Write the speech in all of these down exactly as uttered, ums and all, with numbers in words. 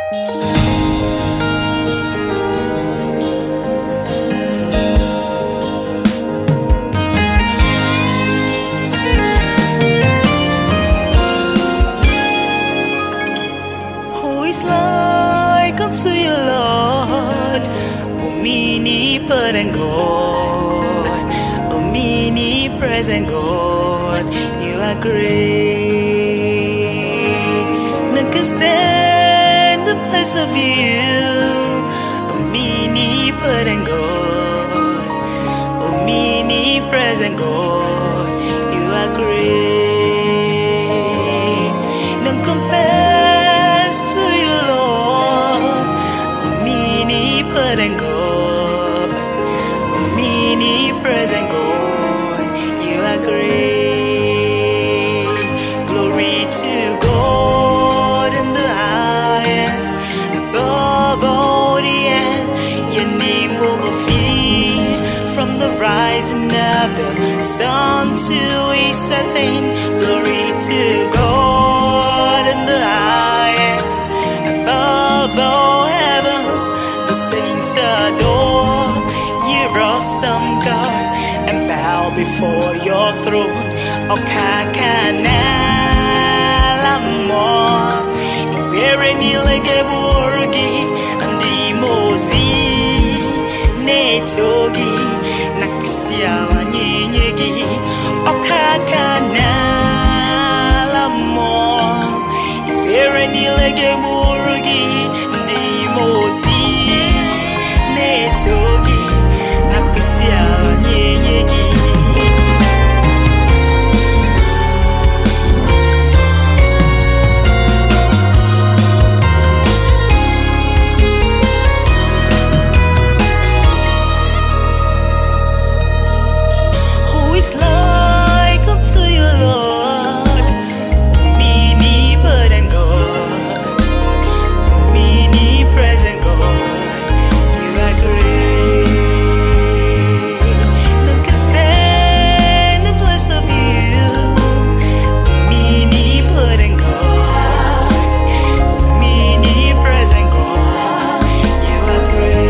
Like unto your Lord, omnipotent God, omnipresent God, you are great. None can stand the place of you, omnipotent God, omnipresent God, you are great. None compares to you, Lord, omnipotent God, omnipresent God, you are great. Glory to God in the highest, above all the earth, your name will be feared. From the rising of the sun to its setting, glory to God in the highest, above all heavens, the saints adore your awesome God and bow before your throne. Okakana lamo, ibere nilege burgi, andi mozi netogi, nakisiala nyenyegi. Okakana lamo, ibere nilege burgi, andi mozi netogi, nakisiala nyenyegi. It's like unto your Lord, omnipotent God, omnipresent God, you are great. None can stand the place of you, omnipotent God, omnipresent God, you are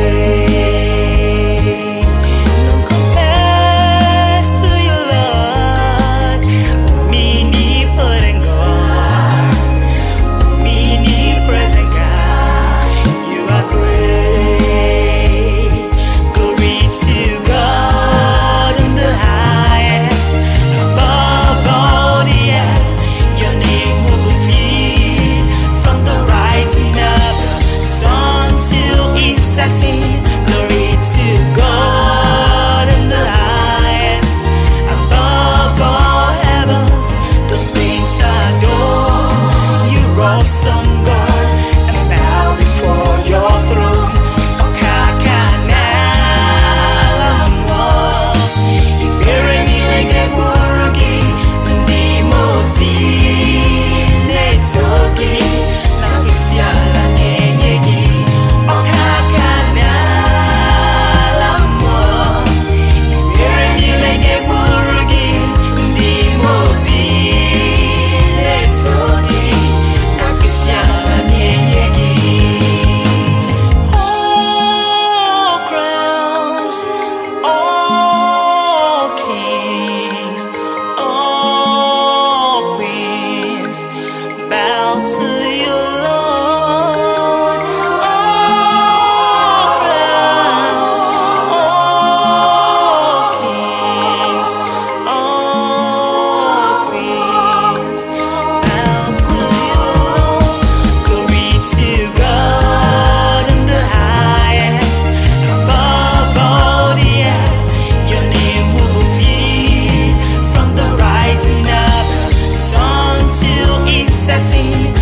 great. None compares to your Lord, omnipotent God, omnipresent God, you are great. Glory to God in the highest, above all the earth, your name will be feared. From the rising of the sun till its setting, glory to God in the highest, above all heavens, the saints adore you, awesome God, and bow before your throne. Okakana lamo, ibere nilege burgi, ndi mozi netogi, nakisiala nyenyegi. Okakana lamo, ibere nilege burgi, ndi mozi netogi, nakisiala nyenyegi. All crowns, all kings, all queens, bow to you, Lord. All crowns, all kings, all queens, bow to you, Lord. Glory to God in the highest, above all the earth, your name will be feared. From the rising of the sun till its setting,